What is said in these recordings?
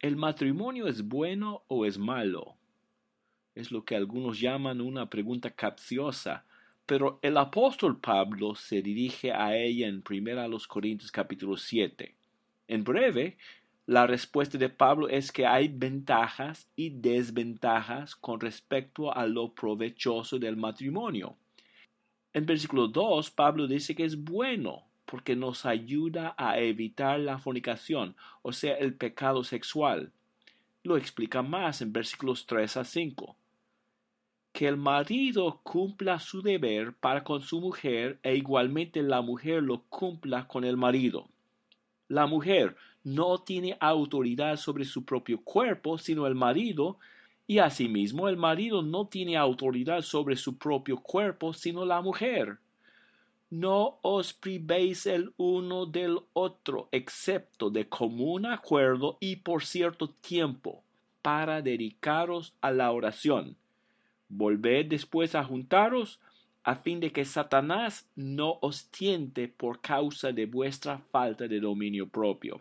¿El matrimonio es bueno o es malo? Es lo que algunos llaman una pregunta capciosa, pero el apóstol Pablo se dirige a ella en 1 Corintios capítulo 7. En breve, la respuesta de Pablo es que hay ventajas y desventajas con respecto a lo provechoso del matrimonio. En versículo 2, Pablo dice que es bueno porque nos ayuda a evitar la fornicación, o sea, el pecado sexual. Lo explica más en versículos 3 a 5. Que el marido cumpla su deber para con su mujer e igualmente la mujer lo cumpla con el marido. La mujer no tiene autoridad sobre su propio cuerpo, sino el marido, y asimismo el marido no tiene autoridad sobre su propio cuerpo, sino la mujer. No os privéis el uno del otro, excepto de común acuerdo y por cierto tiempo, para dedicaros a la oración. Volved después a juntaros, a fin de que Satanás no os tiente por causa de vuestra falta de dominio propio.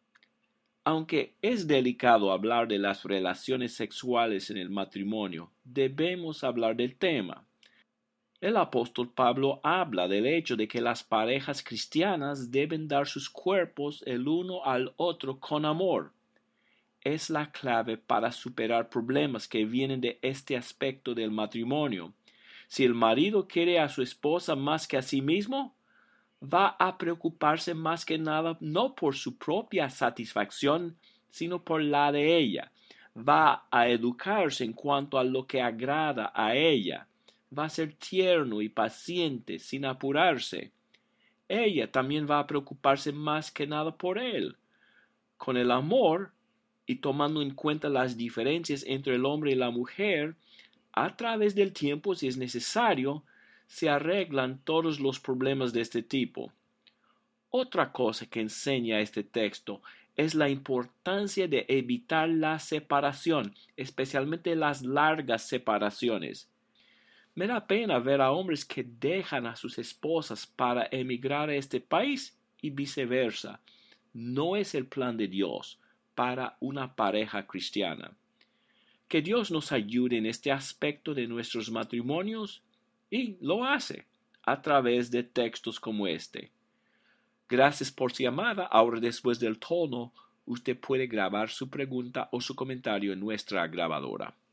Aunque es delicado hablar de las relaciones sexuales en el matrimonio, debemos hablar del tema. El apóstol Pablo habla del hecho de que las parejas cristianas deben dar sus cuerpos el uno al otro con amor. Es la clave para superar problemas que vienen de este aspecto del matrimonio. Si el marido quiere a su esposa más que a sí mismo, va a preocuparse más que nada no por su propia satisfacción, sino por la de ella. Va a educarse en cuanto a lo que agrada a ella. Va a ser tierno y paciente sin apurarse. Ella también va a preocuparse más que nada por él. Con el amor, y tomando en cuenta las diferencias entre el hombre y la mujer, a través del tiempo, si es necesario, se arreglan todos los problemas de este tipo. Otra cosa que enseña este texto es la importancia de evitar la separación, especialmente las largas separaciones. Me da pena ver a hombres que dejan a sus esposas para emigrar a este país y viceversa. No es el plan de Dios para una pareja cristiana. Que Dios nos ayude en este aspecto de nuestros matrimonios y lo hace a través de textos como este. Gracias por su llamada. Ahora, después del tono, usted puede grabar su pregunta o su comentario en nuestra grabadora.